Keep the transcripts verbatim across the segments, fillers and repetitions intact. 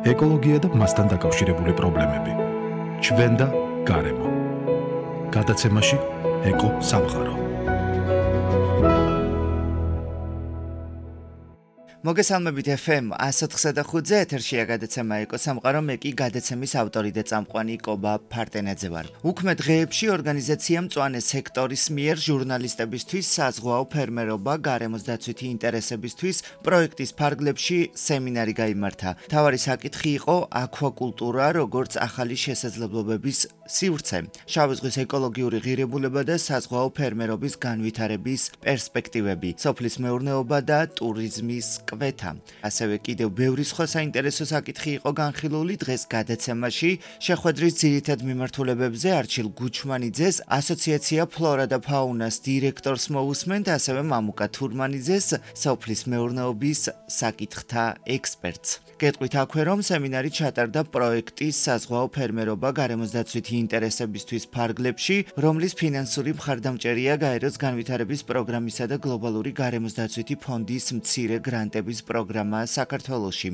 ეკოლოგია და მასთან დაკავშირებული პრობლემები. ჩვენ და გარემო. გადაცემაში ეკო სამყარო. მოგესალმებით ეფ ემ one oh five point five-ზე ეთერშია გადაცემა ეკო სამყარო, მე კი გადაცემის ავტორი და წამყვანი კობა ფარტენაძე ვარ. უქმე დღეებში ორგანიზაცია მწვანე სექტორის მიერ ჟურნალისტებისთვის საზღვაო ფერმერობა გარემოს დაცვითი ინტერესებისთვის პროექტის ფარგლებში სემინარი გაიმართა. მთავარი საკითხი იყო აკვაკულტურა როგორც ახალი შესაძლებლობების სივრცე, შავი ზღვის ეკოლოგიური ღირებულება და საზღვაო ფერმერობის განვითარების პერსპექტივები, სოფლის მეურნეობა და ტურიზმის კვეთა. ასევე კიდევ ბევრი სხვა საინტერესო საკითხი იყო განხილული დღეს გადაცემაში. შეხვედრის ძირითად მიმართულებებზე არჩილ გუჩმანიძეს, ასოციაცია ფლორა და ფაუნას დირექტორს მოусმენთ, ასევე მამუკა თურმანიძეს, სოფლის მეურნეობის საკითხთა ექსპერტს. გეტყვით აქვე, რომ სემინარი ჩატარდა პროექტის საზღვაო ფერმერობა გარემოს დაცვითი ინტერესებისთვის ფარგლებში, რომლის ფინანსური მხარდამჭერია გაეროს განვითარების პროგრამისა და გლობალური გარემოს დაცვითი ფონდის მცირე გრანტების პროგრამა საქართველოში.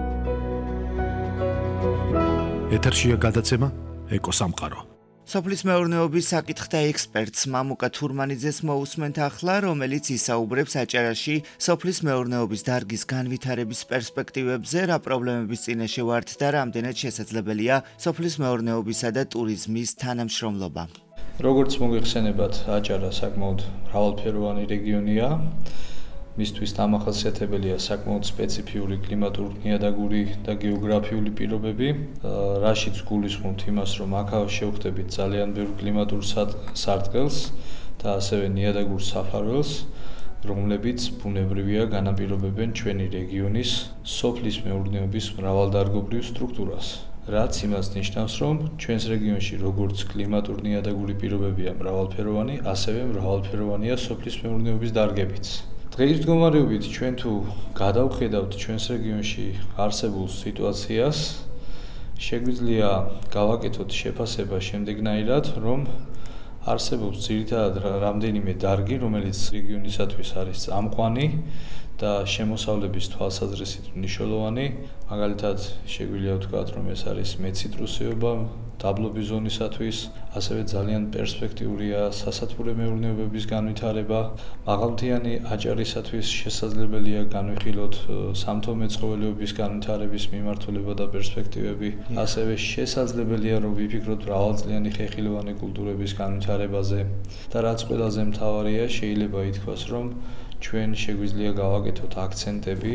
ეთერშია გადაცემა ეკო სამყარო. სოფლის მეურნეობის საკითხთა ექსპერტს მამუკა თურმანიძეს მოусმენთ ახლა, რომელიც ისაუბრებს აჭარაში სოფლის მეურნეობის დარგის განვითარების პერსპექტივებზე, რა პრობლემების წინაშე ვართ და რამდენად შესაძლებელია სოფლის მეურნეობისა და ტურიზმის თანამშრომლობა. როგორც მოგეხსენებათ, აჭარა საკმაოდ მრავალფეროვანი რეგიონია. მისთვის დამახასიათებელია საკმაოდ სპეციფიური კლიმატურ-ნიადაგური და გეოგრაფიული პირობები, რაშიც გულისხმობთ იმას, რომ აქ შევხვდებით ძალიან ბევრ კლიმატურ სარტყელს და ასევე ნიადაგურ საფარველს, რომლებიც ბუნებრივია განაპირობებენ ჩვენი რეგიონის სოფლის მეურნეობის მრავალდარგობრივ სტრუქტურას. რაც იმას ნიშნავს, რომ ჩვენს რეგიონში როგორც კლიმატურ-ნიადაგური პირობებია მრავალფეროვანი, ასევე მრავალფეროვანია სოფლის მეურნეობის დარგებიც. დღეის მდგომარეობით ჩვენ თუ გადავხედავთ ჩვენს რეგიონში არსებულ სიტუაციას, შეგვიძლია გავაკეთოთ შეფასება შემდეგნაირად, რომ არსებობს ძირითადად რამდენიმე დარგი, რომელიც რეგიონისათვის არის წამყვანი და შემოსავლების თვალსაზრისით მნიშვნელოვანი. მაგალითად, შეგვიძლია ვთქვათ, რომ ეს არის მეციტრუსეობა დაბლობის ზონისათვის, ასევე ძალიან პერსპექტიურია სასათბურე მეურნეობების განვითარება. მაღალმთიანი აჭარისათვის შესაძლებელია განვიხილოთ სამთო მეცხოველეობის განვითარების მიმართულება და პერსპექტივები. ასევე შესაძლებელია რომ ვიფიქროთ მრავალწლიანი ხეხილოვანი კულტურების განვითარებაზე და რაც ყველაზე მთავარია, შეიძლება ითქვას, რომ ჩვენ შეგვიძლია გავაკეთოთ აქცენტები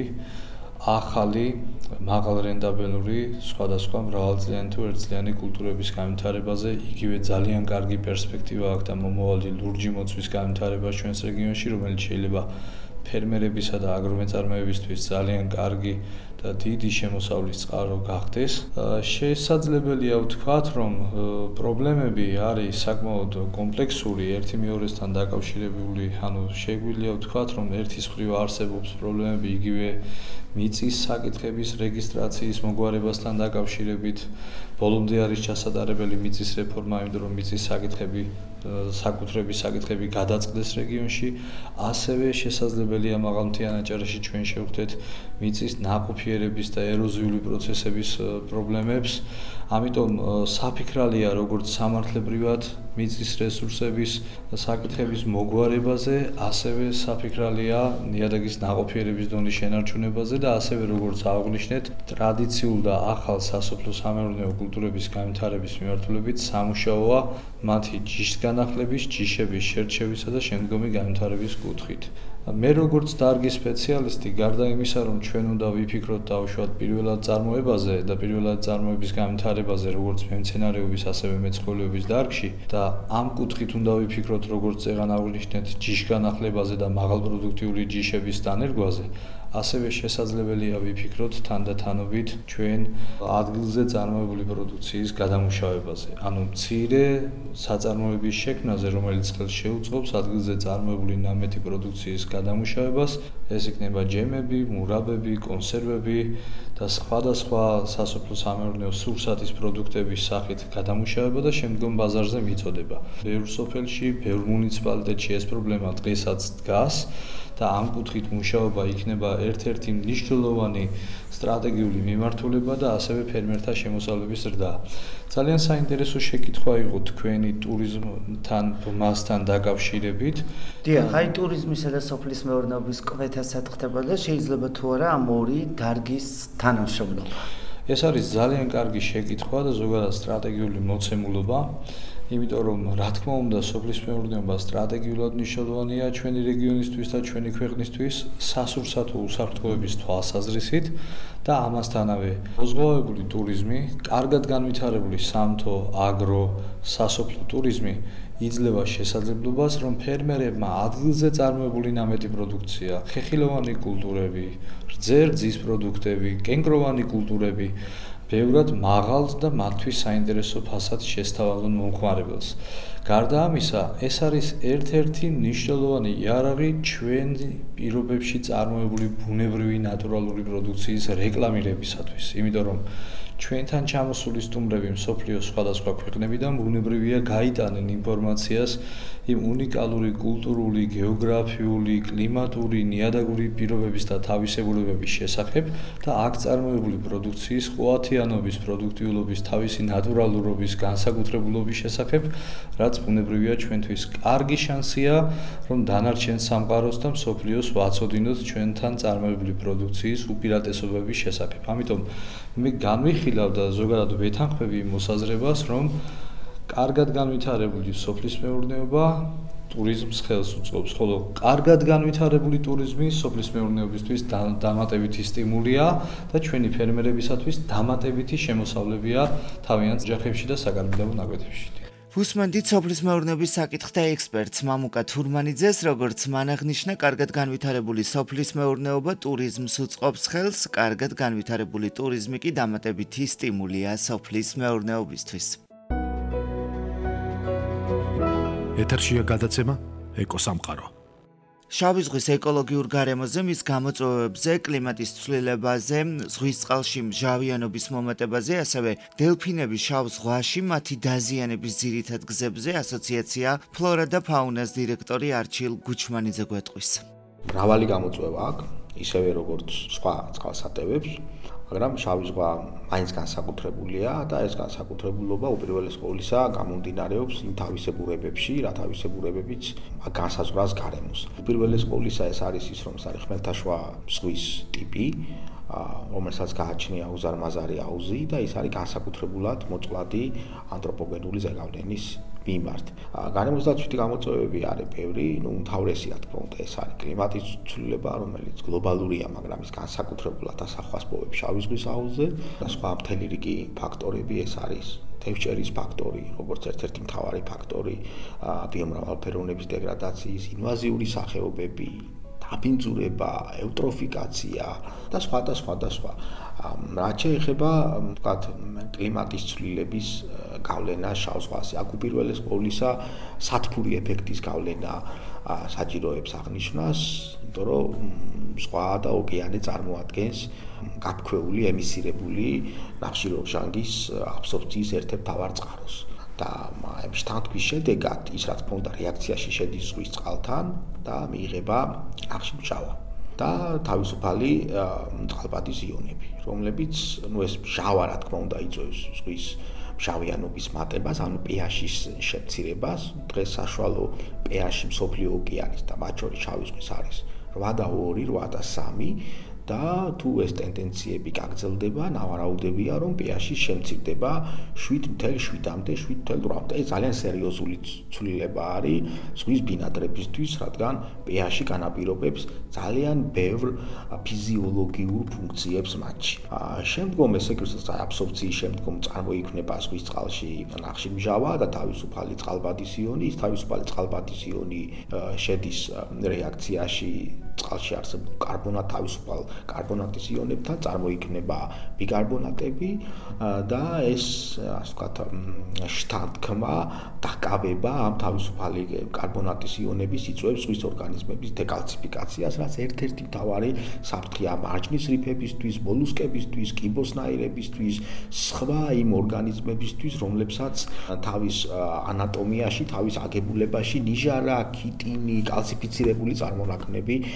ახალი, მაღალრენტაბელური, სხვადასხვა მრავალწლიანი თუ ერთწლიანი კულტურების განვითარებაზე, იგივე ძალიან კარგი პერსპექტივა აქვს და მომავალი ლურჯი მოწვის განვითარება ჩვენს რეგიონში, რომელიც შეიძლება ფერმერებისა და აგრომეწარმეებისთვის ძალიან კარგი და დიდი შემოსავლის წყარო გახდეს. შესაძლებელია ვთქვათ, რომ პრობლემები არის საკმაოდ კომპლექსური, ერთი მეორესთან დაკავშირებული, ანუ შეგვიძლია ვთქვათ, რომ ერთის მხრივ არსებობს პრობლემები იგივე მიწის საკითხების რეგისტრაციის მოგვარებასთან დაკავშირებით. ბოლომდე არის ჩასატარებელი მიწის რეფორმა, იმიტომ რომ მიწის საკითხები, საკუთრების საკითხები გადაწყდეს რეგიონში. ასევე შესაძლებელია მაღალმთიან აჭარაში ჩვენ შევხვდეთ მიწის ნაყოფიერების და ეროზიული პროცესების პრობლემებს. ამიტომ საფიქრალია როგორც სამართლებრივად მიწის რესურსების საკითხების მოგვარებაზე, ასევე საფიქრალია ნიადაგის ნაყოფიერების დონის შენარჩუნებაზე და ასევე როგორც აღნიშნეთ, ტრადიციულ და ახალ სასოფლო-სამეურნეო კულტურების განვითარების მიმართულებით სამუშაოა მათი ჯიშგანახლების, ჯიშების შერჩევისა და შემდგომი განვითარების კუთხით. მე როგორც დარგის სპეციალისტი, გარდა იმისა, რომ ჩვენ უნდა ვიფიქროთ დავუშვათ პირველად წარმოებაზე და პირველად წარმოების განვითარებაზე, როგორც მემცენარეობის, ასევე მეცხოველეობის დარგში და ამ კუთხით უნდა ვიფიქროთ, როგორც წეგან აღნიშნეთ, ჯიშგანახლებაზე და მაღალპროდუქტიული ჯიშების დანერგვაზე, ასევე შესაძლებელია ვიფიქროთ თანდათანობით ჩვენ ადგილზე წარმოებული პროდუქციის გადამუშავებაზე. ანუ მცირე საწარმოების შექმნაზე, რომელიც ხელს შეუწყობს ადგილზე წარმოებული ნამეტი პროდუქციის გადამუშავებას, ეს იქნება ჯემები, მურაბები, კონსერვები და სხვადასხვა სასოფლო-სამეურნეო სურსათის პროდუქტების სახით გადამუშავება და შემდგომ ბაზარზე მიწოდება. ბევრ სოფელში, ბევრ მუნიციპალიტეტში ეს პრობლემა დღესაც დგას და ამ კუთხით მუშაობა იქნება ერთ-ერთი მნიშვნელოვანი სტრატეგიული მიმართულება და ასევე ფერმერთა შემოსავლების ზრდა. ძალიან საინტერესო შეკითხვა იყო თქვენი ტურიზმთან, მასთან დაკავშირებით. დიახ, აი ტურიზმისა და სოფლის მეურნეობის კვეთასაც ხდება და შეიძლება თუ არა ამ ორი დარგის თანამშრომლობა. ეს არის ძალიან კარგი შეკითხვა და ზოგადად სტრატეგიული მოცემულობა. იმიტომ რომ რა თქმა უნდა სოფლის მეურნეობა სტრატეგიულად მნიშვნელოვანია ჩვენი რეგიონისთვის და ჩვენი ქვეყნისთვის სასურსათო უსაფრთხოების თვალსაზრისით და ამასთანავე მოზღვავებული ტურიზმი, კარგად განვითარებული სამთო, აგრო, სასოფლო ტურიზმი იძლევა შესაძლებლობას, რომ ფერმერებმა ადგილზე წარმოებული ნამეტი პროდუქცია, ხეხილოვანი კულტურები, რძე-რძის პროდუქტები, კენკროვანი კულტურები ბევრად მაღალ და მათთვის საინტერესო ფასად შესთავაზონ მომხმარებელს. გარდა ამისა, ეს არის ერთ-ერთი მნიშვნელოვანი იარაღი ჩვენი პირობებში წარმოებული ბუნებრივი ნატურალური პროდუქციის რეკლამირებისათვის, იმიტომ რომ ჩვენთან ჩამოსული სტუმრები მსოფლიოს სხვადასხვა ქვეყნებიდან ბუნებრივია გაიტანენ ინფორმაციას იმ უნიკალური კულტურული, გეოგრაფიული, კლიმატური, ნიადაგური პირობების და თავისებურებების შესახებ და აქ წარმოებული პროდუქციის ყოათიანობის, პროდუქტიულობის, თავისი ნატურალურობის, განსაკუთრებულობის შესახებ, რაც ბუნებრივია ჩვენთვის კარგი შანსია, რომ დანარჩენ სამყაროს და მსოფლიოს ვაცოდინოთ ჩვენთან წარმოებული პროდუქციის უპირატესობების შესახებ. ამიტომ მე განვიხილავ და ზოგადად ვეთანხმები იმ მოსაზრებას, რომ კარგად განვითარებული სოფლის მეურნეობა ტურიზმს ხელს უწყობს, ხოლო კარგად განვითარებული ტურიზმი სოფლის მეურნეობისთვის დამატებითი სტიმულია და ჩვენი ფერმერებისათვის დამატებითი შემოსავლებია თავიანთ ოჯახებში და საკარმიდამო ნაკვეთებში. უსმენდით სოფლის მეურნეობის საკითხთა ექსპერტს მამუკა თურმანიძეს, როგორც მან აღნიშნა, კარგად განვითარებული სოფლის მეურნეობა ტურიზმს უწყობს ხელს, კარგად განვითარებული ტურიზმი კი დამატებითი სტიმულია სოფლის მეურნეობისთვის. ეთერშია გადაცემა ეკოსამყარო. შავი ზღვის ეკოლოგიურ გარემოზე, მის გამოწვევებზე, კლიმატის ცვლილებაზე, ზღვის წყალში მჟავიანობის მომატებაზე, ასევე დელფინების შავ ზღვაში მათი დაზიანების ძირითად გზებზე ასოციაცია ფლორა და ფაუნას დირექტორი არჩილ გუჩმანიძე გვეტყვის. მრავალი გამოწვევა აქვს, ისევე როგორც სხვა წყალსატევებს, მაგრამ შავი ზღვა მაინც განსაკუთრებულია და ეს განსაკუთრებულობა უპირველეს ყოვლისა გამომდინარეობს იმ თავისებურებებში, რა თავისებურებებიც განსაზღვრავს გარემოს. უპირველეს ყოვლისა ეს არის ის, რომ ეს არის ხმელთაშუა ზღვის ტიპი, რომელსაც გააჩნია უზარმაზარი აუზი და ის არის განსაკუთრებულად მოწყვლადი ანთროპოგენური ზეგავლენის მიმართ. გარემოს დაცვითი გამოწვევები არის ბევრი, ნუ უმთავრესი რა თქმა უნდა ეს არის კლიმატის ცვლილება, რომელიც გლობალურია, მაგრამ ის განსაკუთრებულად ასახავს შავი ზღვის აუზზე და სხვა მთელი რიგი ფაქტორები ეს არის თევზჭერის ფაქტორი, როგორც ერთ-ერთი მთავარი ფაქტორი, ბიომრავალფეროვნების დეგრადაციის, ინვაზიური სახეობები, დაბინძურება, ევტროფიკაცია და სხვა და სხვა და სხვა. რაც შეეხება, ვთქვათ, კლიმატის ცვლილების გავლენა შავ ზღვაზე, აქ უპირველეს ყოვლისა სათბური ეფექტის გავლენა საჭიროებს აღნიშვნას, იმიტომ რომ ზღვა და ოკეანე წარმოადგენს გაფქვეული, ემისირებული ნახშირორჟანგის აბსორბციის ერთ-ერთ მთავარ წყაროს. და ეს თანხმის შედეგად ის რა თქმა უნდა რეაქციაში შედის ზღვის წყალთან და მიიღება ნახშირმჟავა და თავისუფალი წყალბადის იონები, რომლებიც ნუ ეს მჟავა რა თქმა უნდა იწვევს ზღვის მჟავიანობის მატებას, ანუ pH-ის შემცირებას. დღეს საშუალო pH-ი მსოფლიო ოკეანის და მათ შორის შავი ზღვის არის რვა და ორი, რვა და სამი და თუ ეს ტენდენციები გაგრძელდება, ნავარაუდებია, რომ pH-ი შემცირდება შვიდ ათეულ შვიდამდე, შვიდ ათეულ რვამდე. ეს ძალიან სერიოზული ცვლილება არის ზღვის ბინადრებისთვის, რადგან pH-ი განაპირობებს ძალიან ბევრ ფიზიოლოგიურ ფუნქციებს მათში. შემდგომ ესე იგი აბსორბციის შემდგომ წარმოიქმნება ზღვის წყალში ნახშირმჟავა და თავისუფალი წყალბადის იონი. ის თავისუფალი წყალბადის იონი შედის რეაქციაში წყალში არსებულ კარბონატ თავისუფალ კარბონატის იონებთან, წარმოიქმნება ბიკარბონატები და ეს ასე ვთქვათ შთანთქმა დაკავება ამ თავისუფალი კარბონატის იონების იწვევს ზღვის ორგანიზმების დეკალციფიკაციას, რაც ერთ-ერთი მთავარი საფრთხეა მარჯნის რიფებისთვის, მოლუსკებისთვის, კიბოსნაირებისთვის, სხვა იმ ორგანიზმებისთვის, რომლებსაც თავის ანატომიაში, თავის აგებულებაში ნიჟარა, ქიტინი, კალციფიცირებული წარმონაქმნები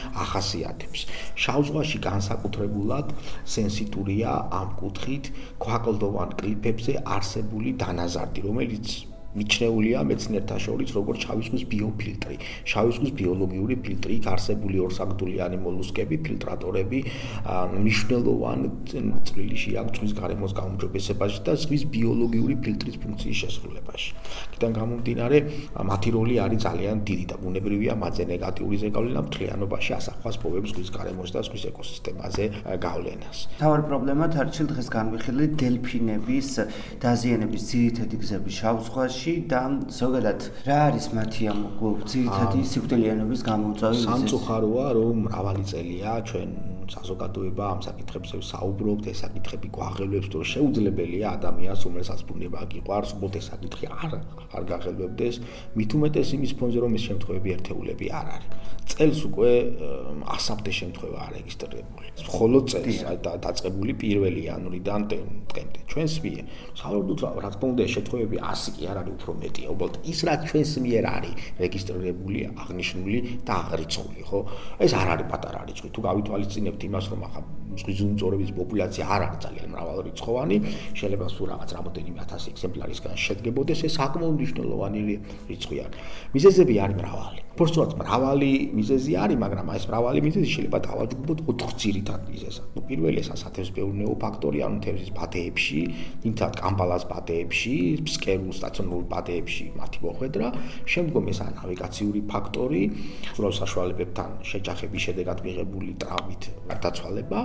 ახასიათებს. შავ ზღვაში განსაკუთრებულად სენსიტურია ამ კუთხით ქვაკლდოვან კლიფებზე არსებული დანაზარდი, რომელიც მიჩნეულია მეცნიერთა შორის როგორც შავი ზღვის ბიოფილტრი. შავი ზღვის ბიოლოგიური ფილტრი, იქ არსებული ორსაგდულიანი მოლუსკები, ფილტრატორები, მნიშვნელოვანი წვლილი შეაქვს ზღვის გარემოს გაუმჯობესებაში და ზღვის ბიოლოგიური ფილტრის ფუნქციის შესრულებაში. აქედან გამომდინარე, მათი როლი არის ძალიან დიდი და ბუნებრივია მათზე ნეგატიური ზეგავლენა მთლიანობაში ასახავს პოვებს ზღვის გარემოს და ზღვის ეკოსისტემაზე გავლენას. თავარი პრობლემად არჩილ დღეს განვიხილე დელფინების დაზიანების ძირითადი გზები შავ ზღვაში და ზოგადად რა არის მათი ამ ძირითადი სიკვდილიანობის გამოწვევი? სამწუხაროა, რომ მრავალი წელია ჩვენ საზოგადოება ამ საკითხებზე საუბრობთ, ეს საკითხები გვაღელვებს, რომ შეუძლებელია ადამიანს, რომელსაც ბუნება გიყვარს, უბრალოდ ეს საკითხი არ არ გაღელვებდეს, მით უმეტეს იმის ფონზე, რომ ეს შემთხვევები ერთეულები არ არის. წელს უკვე ასამდე შემთხვევა არეგისტრირებული. მხოლოდ წელს დაწყებული პირველი იანვრიდან დღემდე. ჩვენს მიერ საუბრობთ, რა თქმა უნდა, შემთხვევები ასი კი არ არის, უფრო მეტია. უბრალოდ ის რაც ჩვენს მიერ არის რეგისტრირებული, აღნიშნული და აღრიცხული, ხო? ეს არ არის პატარა რიცხვი. თუ გავითვალისწინებთ იმას, რომ ახლა ზღვის ძუძუმწოვრების პოპულაცია არ არის ძალიან მრავალრიცხოვანი, შეიძლება სულ რაღაც რამოდენიმე ათასი ეგზემპლარისგან შედგებოდეს, ეს საკმაოდ მნიშვნელოვანი რიცხვი არის. მიზეზები არის მრავალი. უბრალოდ მრავალი მიზეზი არის, მაგრამ ეს მრავალი მიზეზი შეიძლება დავაჯგუფოთ ოთხ ძირითად მიზეზად. ნუ პირველი ეს სათევზბეურნეო ფაქტორი, ანუ თევზის ბადეებში, იმთად კამპალას ბადეებში, ფსკერულ სტაციონარულ ბადეებში მათი მოხვედრა, შემდგომ ეს არის ნავიგაციური ფაქტორი, უბრალოდ საშუალებებთან შეჯახების შედეგად მიღებული ტრავმით გარდაცვალება,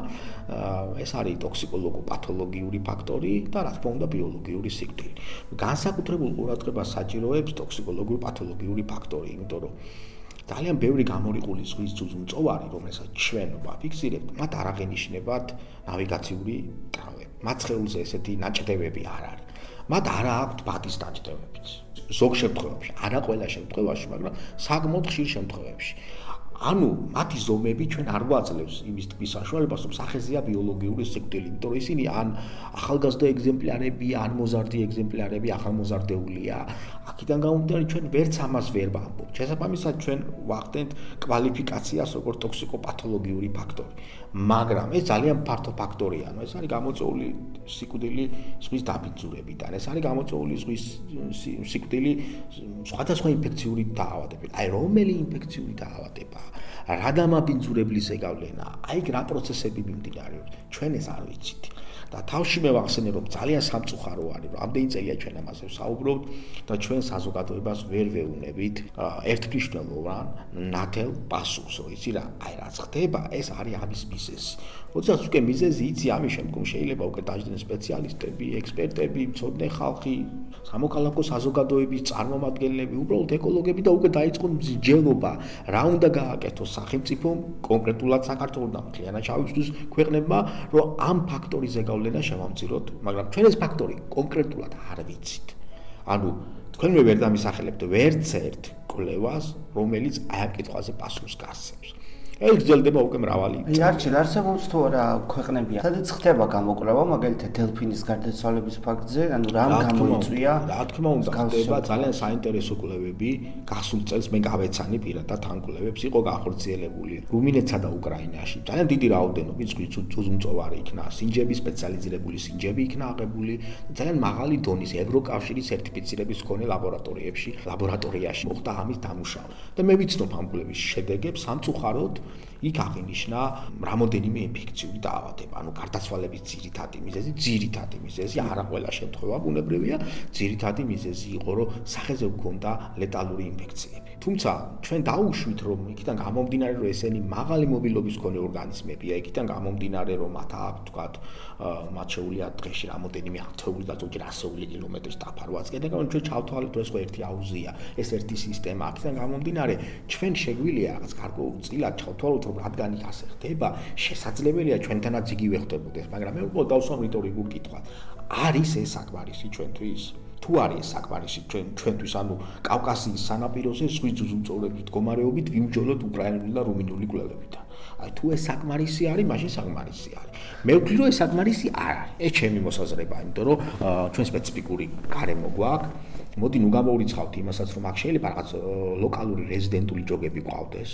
ეს არის ტოქსიკოლოგო-პათოლოგიური ფაქტორი და რა თქმა უნდა ბიოლოგიური სიკვდილი. განსაკუთრებულ ყურადღებას საჭიროებს ტოქსიკოლოგიურ-პათოლოგიური ფაქტორი, იმიტომ რომ ძალიან ბევრი გამორიყული ზღვის ძუძუმწოვარი, რომელსაც ჩვენ ვაფიქსირებთ, მათ არ აღენიშნებათ ნავიგაციური ტრავმები. მათ სხეულზე ესეთი ნაჭდევები არ არის. მათ არ აქვთ ბადის ნაჭდევებიც. ზოგ შემთხვევაში, არა ყველა შემთხვევაში, მაგრამ საკმაოდ ხშირ შემთხვევებში. ანუ მათი ზომები ჩვენ არ გვაძლევს იმის თქმის საშუალებას, რომ სახეზეა ბიოლოგიური სიკვდილი, იმიტომ რომ ისინი ან ახალგაზრდა ეგზემპლარები, ან მოზარდი ეგზემპლარები, ახალმოზარდეულია. აქედან გამომდინარე ჩვენ ვერც ამას ვერ ვამბობთ. შესაბამისად ჩვენ ვახდენთ კვალიფიკაციას როგორც ტოქსიკოპათოლოგიური ფაქტორი. მაგრამ ეს ძალიან ფართო ფაქტორია, ანუ ეს არის გამოწვეული სიკვდილი ზღვის დაბინძურებიდან, ეს არის გამოწვეული ზღვის სიკვდილი სხვადასხვა ინფექციური დაავადებებით. აი რომელი ინფექციური დაავადება, რა დამაბინძურებლის ზეგავლენა, აი რა პროცესები მიმდინარეობს, ჩვენ ეს არ ვიცით. და თავში მე ვახსენე, რომ ძალიან სამწუხარო არის, რომ ამდენი წელია ჩვენ ამაზე ვსაუბრობთ და ჩვენ საზოგადოებას ვერ ვეუბნებით ერთმნიშვნელოვან ნათელ პასუხს, რომ იცი რა, აი რაც ხდება, ეს არის ამის მიზეზი. როდესაც უკვე მიზეზი იცი, ამის შემდგომ შეიძლება უკვე დაждდნენ სპეციალისტები, ექსპერტები, მცოდნე ხალხი, სამოქალაქო საზოგადოების წარმომადგენლები, უბრალოდ ეკოლოგები და უკვე დაიწყონ მსჯელობა, რა უნდა გააკეთოს სახელმწიფომ, კონკრეტულად საქართველოს და მთლიანად შავი ზღვის ქვეყნებმა, რომ ამ ფაქტორის ზეგავლენა შევამციროთ, მაგრამ ჩვენ ეს ფაქტორი კონკრეტულად არ ვიცით. ანუ თქვენ მე ვერ დამისახელებთ ვერც ერთ კვლევას, რომელიც აი ამ კითხვაზე პასუხს გასცემს. ეს გრძელდება უკვე მრავალი წელი. არჩილ არსებობს თუ არა ქვეყნებია, სადაც ხდება გამოკვლევა, მაგალითად დელფინის გარდაცვალების ფაქტზე, ანუ რამ გამოიწვია? რა თქმა უნდა, ხდება ძალიან საინტერესო კვლევები. გასულ წელს მე გავეცანი პირადად ამ კვლევებს, იყო გახორციელებული რუმინეთსა და უკრაინაში. ძალიან დიდი რაოდენობით ზღვის ძუძუმწოვარი იქნა, სინჯების სპეციალიზირებული სინჯები იქნა აღებული, ძალიან მაღალი დონის ევროკავშირის სერტიფიცირების მქონე ლაბორატორიებში, ლაბორატორიაში მოხდა ამის დამუშავება. და მე ვიცნობ ამ კვლევის შედეგებს, სამწუხაროდ იქ აღინიშნა რამოდენიმე ინფექციური დაავადება, ანუ გარდაცვალების ძირითადი მიზეზი, ძირითადი მიზეზი, არა ყველა შემთხვევა ბუნებრივია, ძირითადი მიზეზი იყო, რომ სახეზე ჰქონდა ლეტალური ინფექციები. თუმცა ჩვენ დაუშვით, რომ იქიდან გამომდინარე, რომ ესენი მაღალი მობილობის მქონე ორგანიზმებია, იქიდან გამომდინარე, რომ მათ აქვს, თქვათ, მათ შეუძლიათ დღეში რამოდენიმე ათეული და ზოგჯერ ასეული კილომეტრის დაფარვაც. კიდევ ჩვენ ჩავთვალეთ, რომ ეს ხო ერთი აუზია, ეს ერთი სისტემა. აქედან გამომდინარე, ჩვენ შეგვიძლია რაღაც გარკვეულწილად ჩავთვალოთ, რომ რადგან იქ ასე ხდება, შესაძლებელია ჩვენთანაც იგივე ხდებოდეს, მაგრამ მე უბრალოდ დავსვამ რიტორიკულ კითხვას. არის ეს საკმარისი ჩვენთვის? თუ არის ეს საკმარისი ჩვენ ჩვენთვის, ანუ კავკასიის სანაპიროზე ზღვის ძუძუმწოვრების მდგომარეობით ვიმჯოლოთ უკრაინული და რუმინული კვლევებიდან. აი თუ ეს საკმარისი არის, მაშინ საკმარისი არის. მე ვთვლი, რომ ეს საკმარისი არ არის. ეს ჩემი მოსაზრებაა, იმიტომ რომ ჩვენ სპეციფიკური გარემო გვაქვს. მოდი ნუ გამოვრიცხავთ იმასაც, რომ აქ შეიძლება რაღაც ლოკალური რეზიდენტული ჯოგები გვყავდეს.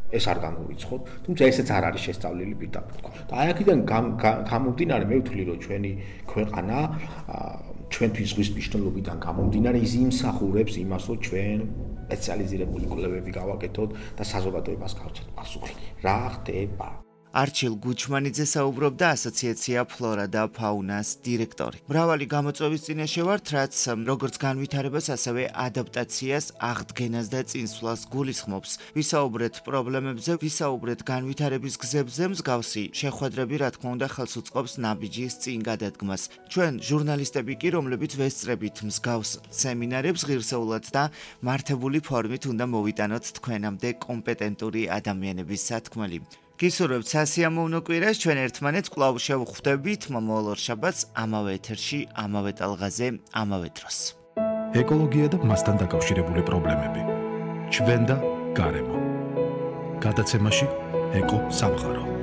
ეს არ გამოვიცხოთ, თუმცა ესეც არ არის შესწავლილი პირდაპირ თქვა. და აი აქედან გამომდინარე მე ვთვლი რომ ჩვენი ქვეყანა ჩვენთვის ზღვის მნიშვნელობიდან გამომდინარე ის იმსახურებს იმას რომ ჩვენ სპეციალიზირებული კვლევები გავაკეთოთ და საზოგადოებას გავცეთ პასუხი. რა ხდება? არჩილ გუჩმანიძე საუბრობდა ასოციაცია ფლორა და ფაუნას დირექტორი. მრავალი გამოწვევის წინაშე ვართ, რაც როგორც განვითარებას, ასევე ადაპტაციას, აღდგენას და წინსვლას გულისხმობს. ვისაუბრეთ პრობლემებზე, ვისაუბრეთ განვითარების გზებზე, მსგავსი შეხვედრები, რა თქმა უნდა, ხელს უწყობს ნაბიჯის წინ გადადგმას. ჩვენ ჟურნალისტები კი, რომლებიც ვესწრებით მსგავს სემინარებს ღირსეულად და მართებული ფორმით უნდა მოვიტანოთ თქვენამდე კომპეტენტური ადამიანების სათქმელი. გისურვებთ სასიამოვნო კვირას, ჩვენ ერთმანეთს კვლავ შევხვდებით მომავალ ორშაბათს ამავე ეთერში, ამავე ტალღაზე, ამავე დროს. ეკოლოგია და მასთან დაკავშირებული პრობლემები. ჩვენ და გარემო. გადაცემაში ეკო სამყარო.